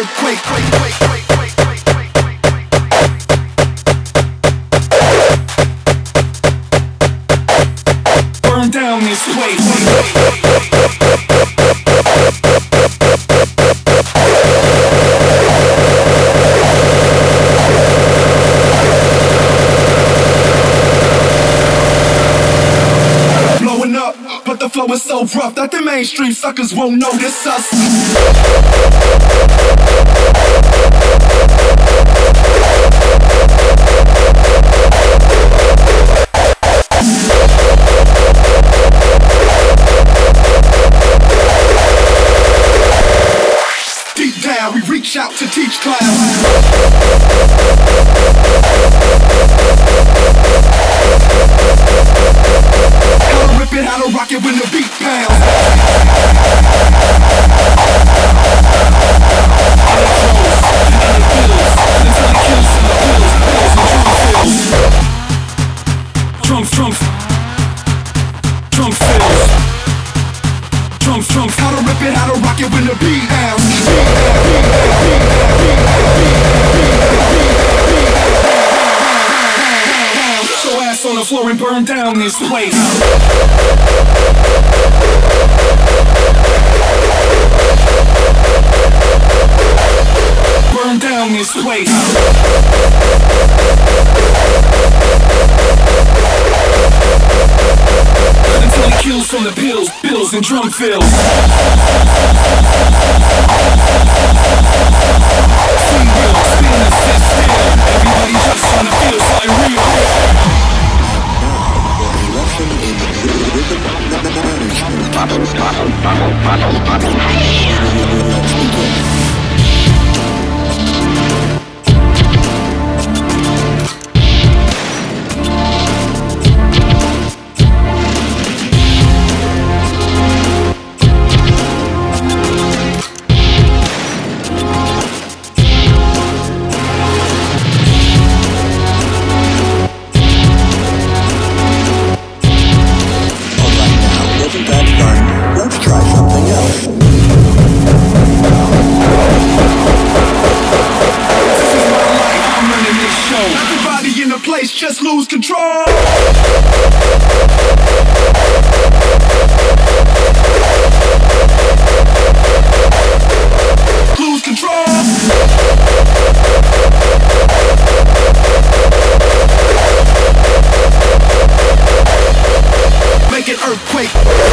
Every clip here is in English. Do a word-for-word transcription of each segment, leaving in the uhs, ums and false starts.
earthquake. Burn down this place. Blowing up, but the flow is so rough that the mainstream suckers won't notice us. Deep down, we reach out to teach class. How to rock it when the beat pounds. Drums, drums, drum fills. Drums, drums. How to rip it, how to rock it when the beat pounds. Put your ass on the floor and burn down this place. Burn down this place. Until he kills from the pills, bills and drum fills. Free will, spin and sit still. Everybody just trying to feel something real. Lesson in rhythm management. Let's begin. Just lose control. Lose control. Make an earthquake.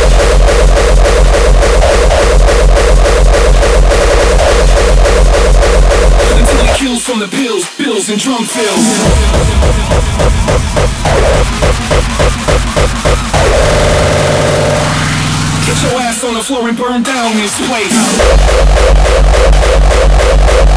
Until he kills from the pills, bills and drum fills. Get your ass on the floor and burn down this place.